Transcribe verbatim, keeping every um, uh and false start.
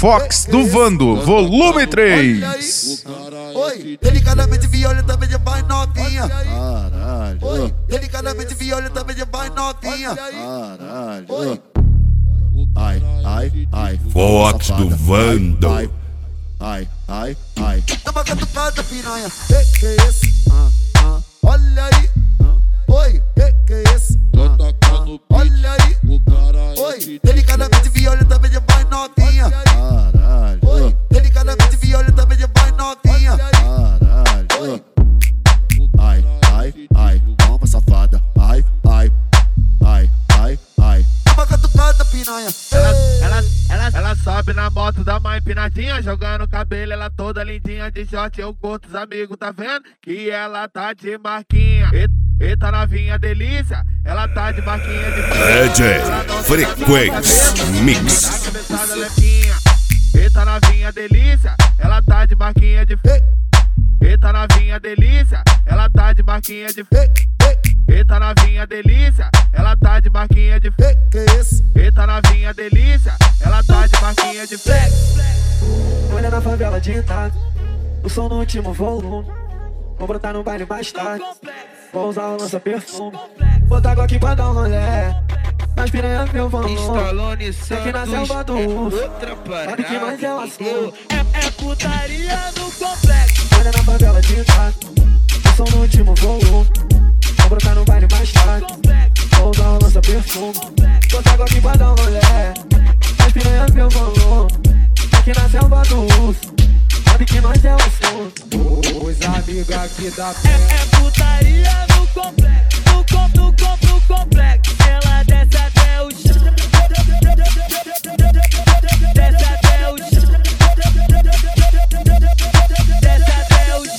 Fox do Vando, volume três. Oi, delicadamente violentamente vai novinha. Caralho. Oi, delicadamente violentamente vai novinha. Caralho. Oi. Ai, ai, ai. Fox do Vando. Ai, ai, ai, ai. Toma catucada, piranha. Que que é esse? Ah, ah. Olha aí. Oi, que que é esse? Olha aí. Oi, delicadamente violentamente vai novinha. Caralho. Oi, delicadamente violentamente vai novinha. Caralho. Ai, ai, ai. Toma, safada. Ai, ai, ai, ai, ai. Toma catucada, piranha. Ela, ela, ela, ela sobe na moto da mãe empinadinha, jogando cabelo, ela toda lindinha de short, eu curto os amigos, tá vendo? Que ela tá de marquinha. Eita novinha delícia, ela tá de marquinha de D J Frequência Mix. Eita novinha delícia, ela tá de marquinha de Eita novinha delícia, ela tá de marquinha de Eita novinha delícia, ela tá de marquinha de Eita novinha delícia, ela tá de marquinha de Olha na favela de Itaco, o som no último volume. Vou brotar no baile mais tarde, vou usar o lança-perfume. Botar água aqui pra dar um rolé, nas piranhas meu volume. Stallone Sei que na selva do urso, sabe que mais é o assunto. É, é putaria no complexo. Olha na favela de Itaco, o som no último volume. Vou brotar no baile mais tarde, vou usar o lança-perfume. Botar água aqui pra dar um rolé, nas piranhas meu volume. Sei que na selva do urso, sabe que nós é o assunto. Os amigos aqui da É, é putaria no complexo, no, com, no, com, no complexo.